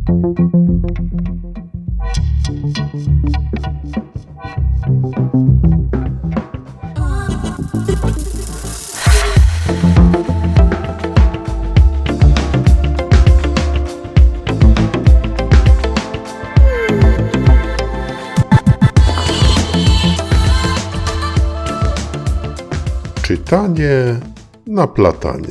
Czytanie na platanie.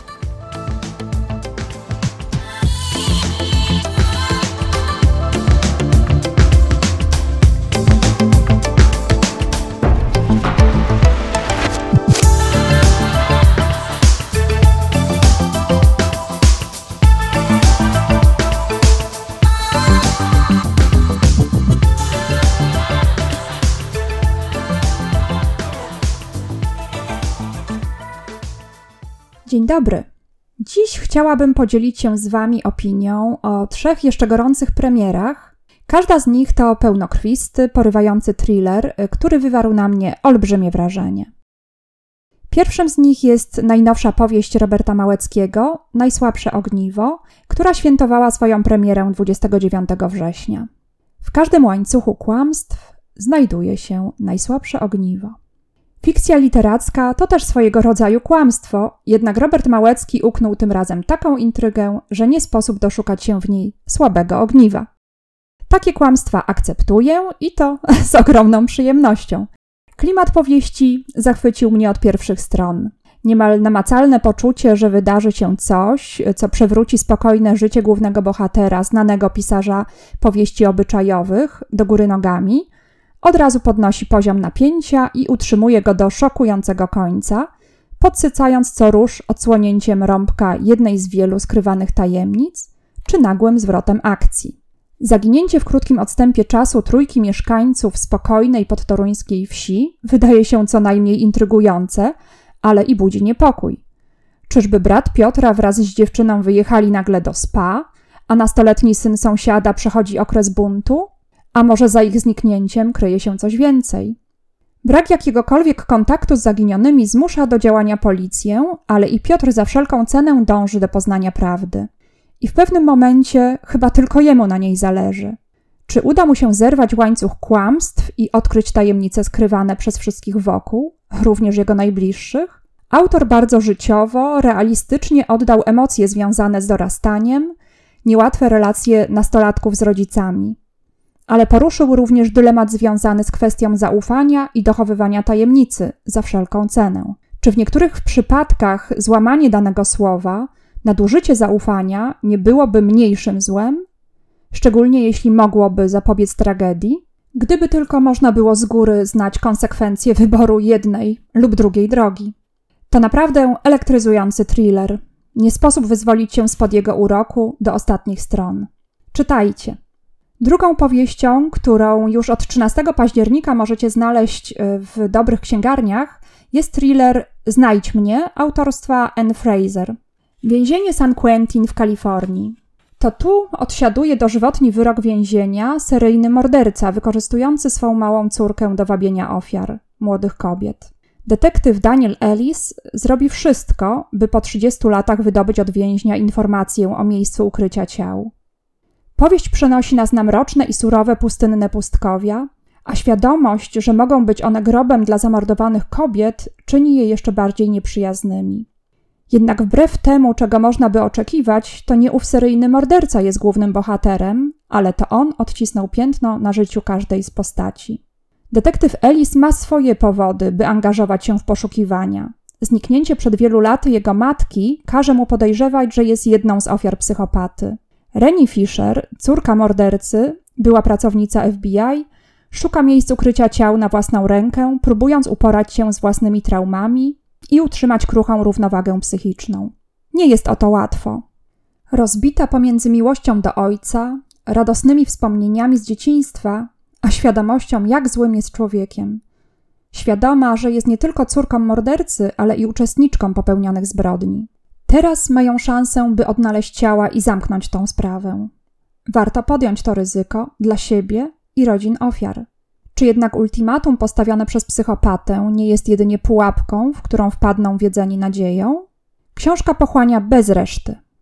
Dzień dobry. Dziś chciałabym podzielić się z Wami opinią o 3 jeszcze gorących premierach. Każda z nich to pełnokrwisty, porywający thriller, który wywarł na mnie olbrzymie wrażenie. Pierwszym z nich jest najnowsza powieść Roberta Małeckiego, Najsłabsze ogniwo, która świętowała swoją premierę 29 września. W każdym łańcuchu kłamstw znajduje się najsłabsze ogniwo. Fikcja literacka to też swojego rodzaju kłamstwo, jednak Robert Małecki uknął tym razem taką intrygę, że nie sposób doszukać się w niej słabego ogniwa. Takie kłamstwa akceptuję i to z ogromną przyjemnością. Klimat powieści zachwycił mnie od pierwszych stron. Niemal namacalne poczucie, że wydarzy się coś, co przewróci spokojne życie głównego bohatera, znanego pisarza powieści obyczajowych, do góry nogami, od razu podnosi poziom napięcia i utrzymuje go do szokującego końca, podsycając co rusz odsłonięciem rąbka jednej z wielu skrywanych tajemnic, czy nagłym zwrotem akcji. Zaginięcie w krótkim odstępie czasu trójki mieszkańców spokojnej podtoruńskiej wsi wydaje się co najmniej intrygujące, ale i budzi niepokój. Czyżby brat Piotra wraz z dziewczyną wyjechali nagle do spa, a nastoletni syn sąsiada przechodzi okres buntu? A może za ich zniknięciem kryje się coś więcej? Brak jakiegokolwiek kontaktu z zaginionymi zmusza do działania policję, ale i Piotr za wszelką cenę dąży do poznania prawdy. I w pewnym momencie chyba tylko jemu na niej zależy. Czy uda mu się zerwać łańcuch kłamstw i odkryć tajemnice skrywane przez wszystkich wokół, również jego najbliższych? Autor bardzo życiowo, realistycznie oddał emocje związane z dorastaniem, niełatwe relacje nastolatków z rodzicami. Ale poruszył również dylemat związany z kwestią zaufania i dochowywania tajemnicy za wszelką cenę. Czy w niektórych przypadkach złamanie danego słowa, nadużycie zaufania nie byłoby mniejszym złem? Szczególnie jeśli mogłoby zapobiec tragedii? Gdyby tylko można było z góry znać konsekwencje wyboru jednej lub drugiej drogi. To naprawdę elektryzujący thriller. Nie sposób wyzwolić się spod jego uroku do ostatnich stron. Czytajcie. Drugą powieścią, którą już od 13 października możecie znaleźć w dobrych księgarniach, jest thriller Znajdź mnie autorstwa Anne Fraser. Więzienie San Quentin w Kalifornii. To tu odsiaduje dożywotni wyrok więzienia seryjny morderca wykorzystujący swą małą córkę do wabienia ofiar, młodych kobiet. Detektyw Daniel Ellis zrobi wszystko, by po 30 latach wydobyć od więźnia informację o miejscu ukrycia ciał. Powieść przenosi nas na mroczne i surowe pustynne pustkowia, a świadomość, że mogą być one grobem dla zamordowanych kobiet, czyni je jeszcze bardziej nieprzyjaznymi. Jednak wbrew temu, czego można by oczekiwać, to nie ów seryjny morderca jest głównym bohaterem, ale to on odcisnął piętno na życiu każdej z postaci. Detektyw Ellis ma swoje powody, by angażować się w poszukiwania. Zniknięcie przed wielu laty jego matki każe mu podejrzewać, że jest jedną z ofiar psychopaty. Rennie Fisher, córka mordercy, była pracownica FBI, szuka miejsc ukrycia ciał na własną rękę, próbując uporać się z własnymi traumami i utrzymać kruchą równowagę psychiczną. Nie jest o to łatwo. Rozbita pomiędzy miłością do ojca, radosnymi wspomnieniami z dzieciństwa, a świadomością, jak złym jest człowiekiem. Świadoma, że jest nie tylko córką mordercy, ale i uczestniczką popełnionych zbrodni. Teraz mają szansę, by odnaleźć ciała i zamknąć tą sprawę. Warto podjąć to ryzyko dla siebie i rodzin ofiar. Czy jednak ultimatum postawione przez psychopatę nie jest jedynie pułapką, w którą wpadną wiedzeni nadzieją? Książka pochłania bez reszty.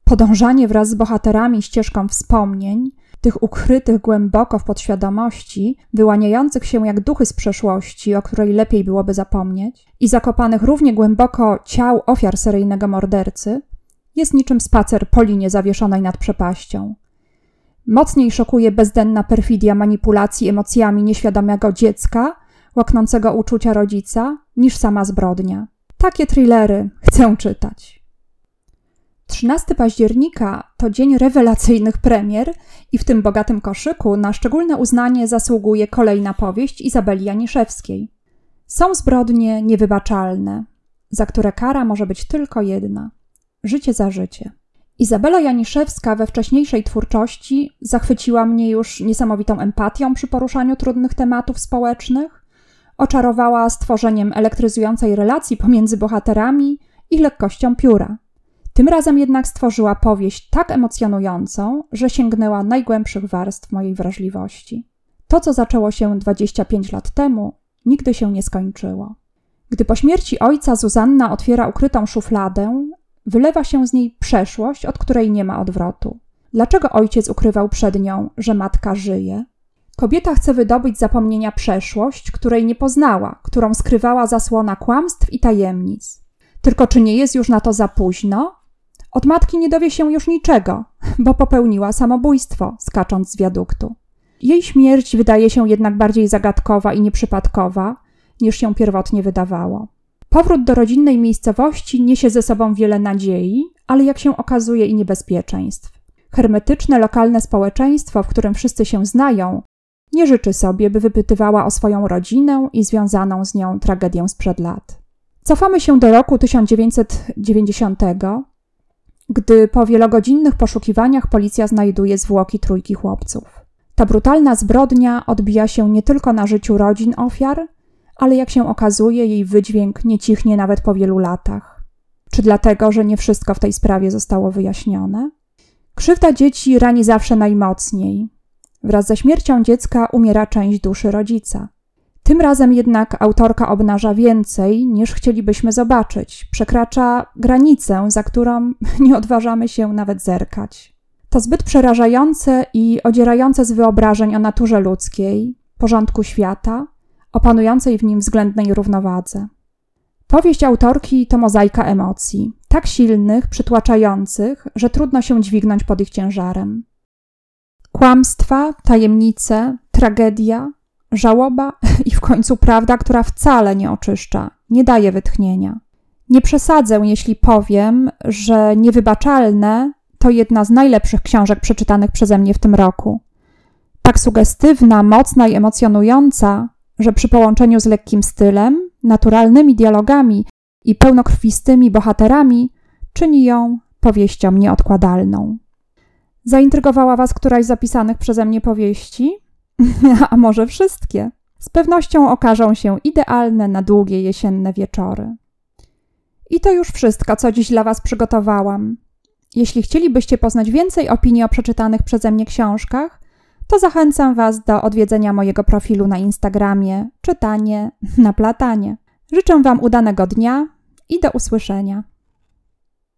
Podążanie wraz z bohaterami ścieżką wspomnień, tych ukrytych głęboko w podświadomości, wyłaniających się jak duchy z przeszłości, o której lepiej byłoby zapomnieć, i zakopanych równie głęboko ciał ofiar seryjnego mordercy, jest niczym spacer po linie zawieszonej nad przepaścią. Mocniej szokuje bezdenna perfidia manipulacji emocjami nieświadomego dziecka, łaknącego uczucia rodzica, niż sama zbrodnia. Takie thrillery chcę czytać. 13 października to dzień rewelacyjnych premier i w tym bogatym koszyku na szczególne uznanie zasługuje kolejna powieść Izabeli Janiszewskiej. Są zbrodnie niewybaczalne, za które kara może być tylko jedna – życie za życie. Izabela Janiszewska we wcześniejszej twórczości zachwyciła mnie już niesamowitą empatią przy poruszaniu trudnych tematów społecznych, oczarowała stworzeniem elektryzującej relacji pomiędzy bohaterami i lekkością pióra. Tym razem jednak stworzyła powieść tak emocjonującą, że sięgnęła najgłębszych warstw mojej wrażliwości. To, co zaczęło się 25 lat temu, nigdy się nie skończyło. Gdy po śmierci ojca Zuzanna otwiera ukrytą szufladę, wylewa się z niej przeszłość, od której nie ma odwrotu. Dlaczego ojciec ukrywał przed nią, że matka żyje? Kobieta chce wydobyć z zapomnienia przeszłość, której nie poznała, którą skrywała zasłona kłamstw i tajemnic. Tylko czy nie jest już na to za późno? Od matki nie dowie się już niczego, bo popełniła samobójstwo, skacząc z wiaduktu. Jej śmierć wydaje się jednak bardziej zagadkowa i nieprzypadkowa, niż się pierwotnie wydawało. Powrót do rodzinnej miejscowości niesie ze sobą wiele nadziei, ale jak się okazuje i niebezpieczeństw. Hermetyczne, lokalne społeczeństwo, w którym wszyscy się znają, nie życzy sobie, by wypytywała o swoją rodzinę i związaną z nią tragedię sprzed lat. Cofamy się do roku 1990, gdy po wielogodzinnych poszukiwaniach policja znajduje zwłoki trójki chłopców. Ta brutalna zbrodnia odbija się nie tylko na życiu rodzin ofiar, ale jak się okazuje, jej wydźwięk nie cichnie nawet po wielu latach. Czy dlatego, że nie wszystko w tej sprawie zostało wyjaśnione? Krzywda dzieci rani zawsze najmocniej. Wraz ze śmiercią dziecka umiera część duszy rodzica. Tym razem jednak autorka obnaża więcej, niż chcielibyśmy zobaczyć. Przekracza granicę, za którą nie odważamy się nawet zerkać. To zbyt przerażające i odzierające z wyobrażeń o naturze ludzkiej, porządku świata, o panującej w nim względnej równowadze. Powieść autorki to mozaika emocji, tak silnych, przytłaczających, że trudno się dźwignąć pod ich ciężarem. Kłamstwa, tajemnice, tragedia, żałoba i w końcu prawda, która wcale nie oczyszcza, nie daje wytchnienia. Nie przesadzę, jeśli powiem, że Niewybaczalne to jedna z najlepszych książek przeczytanych przeze mnie w tym roku. Tak sugestywna, mocna i emocjonująca, że przy połączeniu z lekkim stylem, naturalnymi dialogami i pełnokrwistymi bohaterami czyni ją powieścią nieodkładalną. Zaintrygowała Was któraś z zapisanych przeze mnie powieści? A może wszystkie? Z pewnością okażą się idealne na długie jesienne wieczory. I to już wszystko, co dziś dla Was przygotowałam. Jeśli chcielibyście poznać więcej opinii o przeczytanych przeze mnie książkach, to zachęcam Was do odwiedzenia mojego profilu na Instagramie Czytanie na Platanie. Życzę Wam udanego dnia i do usłyszenia.